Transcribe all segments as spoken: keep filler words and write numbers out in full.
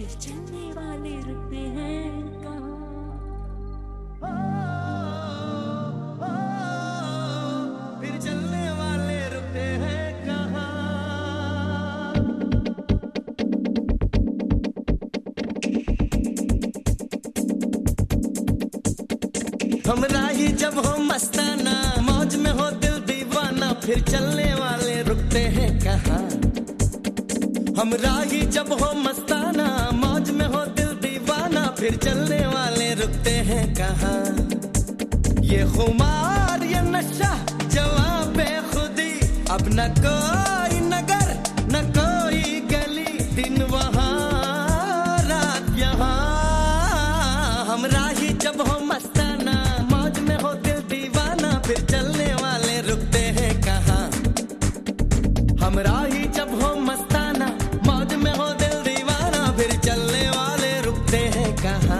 फिर चलने वाले रुकते हैं कहाँ? फिर चलने वाले रुकते हैं कहाँ? हम राही जब हो मस्ताना, मौज में हो दिल दीवाना, फिर चलने वाले रुकते हैं कहाँ? हम राही जब हो मस्ताना, मौज में हो दिल दीवाना, फिर चलने वाले रुकते हैं कहाँ? ये खुमार ये नशा जवां बेखुदी, अब न कोई नगर न कोई गली, दिन वहाँ रात यहाँ। हम राही जब हो मस्ताना, मौज में हो दिल दीवाना, फिर चलने वाले रुकते हैं कहाँ? हम राही जब हो मस्ताना, मौज में हो दिल दीवाना, फिर चलने वाले रुकते हैं कहाँ?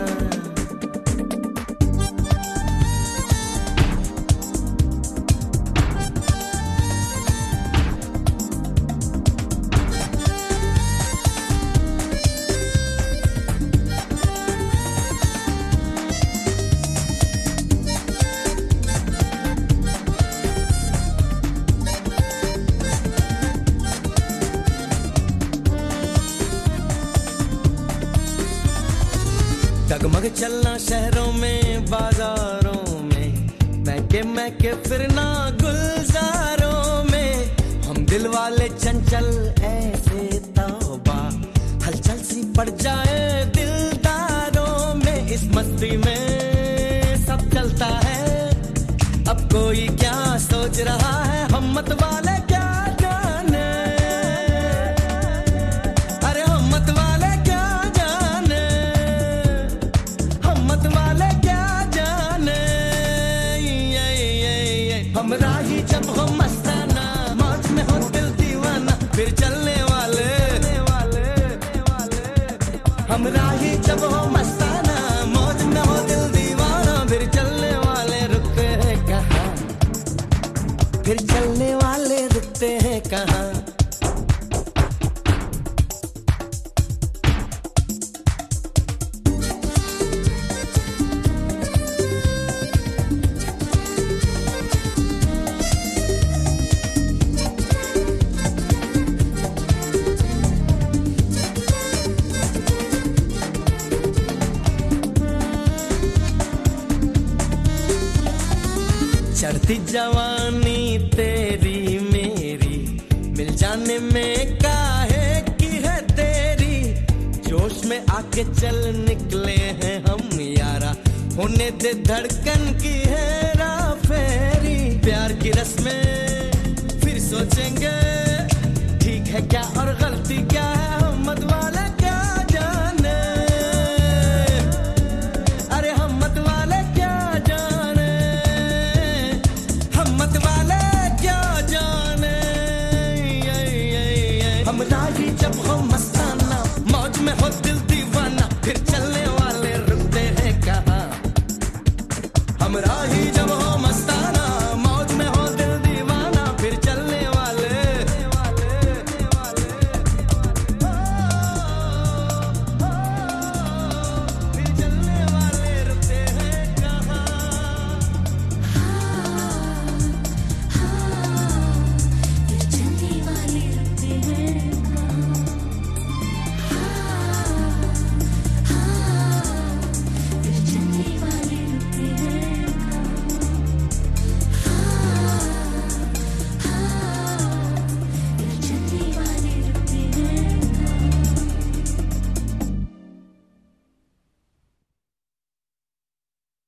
डगमग चलना शहरों में बाजारों में, महके महके फिरना गुलजारों में, हम दिल वाले चंचल ऐसे तौबा, हलचल सी पड़ जाए दिलदारों में। इस मस्ती में सब चलता है, अब कोई क्या सोच रहा है, हम मत वाले क्या जाने, अरे हम मत वाले क्या जाने, हम मत वाले क्या जाने। ये, ये, ये। हम राही जब हो मस्ताना, मौज में हो दिल दीवाना, फिर चलने वाले, हम राही जब हो मस्ताना, मौज में हो दिल दीवाना, फिर चलने वाले रुकते हैं कहाँ? फिर चलने वाले रुकते हैं कहाँ? चढ़ती जवानी तेरी मेरी, मिल जाने में काहे की है देरी, जोश में आके चल निकले हैं हम यारा, होने दे धड़कन की हेरा फेरी। प्यार की रस्में फिर सोचेंगे, ठीक है क्या और गलती क्या